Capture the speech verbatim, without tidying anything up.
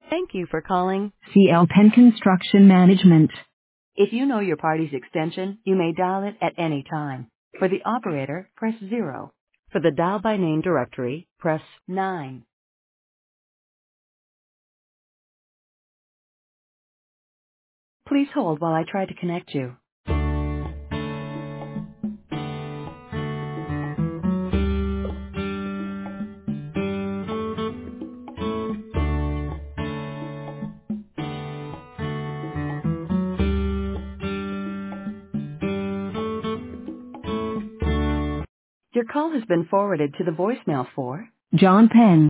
Thank you for calling. C L Penn Construction Management. If you know your party's extension, you may dial it at any time. For the operator, press zero. For the dial by name directory, press nine. Please hold while I try to connect you. Your call has been forwarded to the voicemail for John Penn.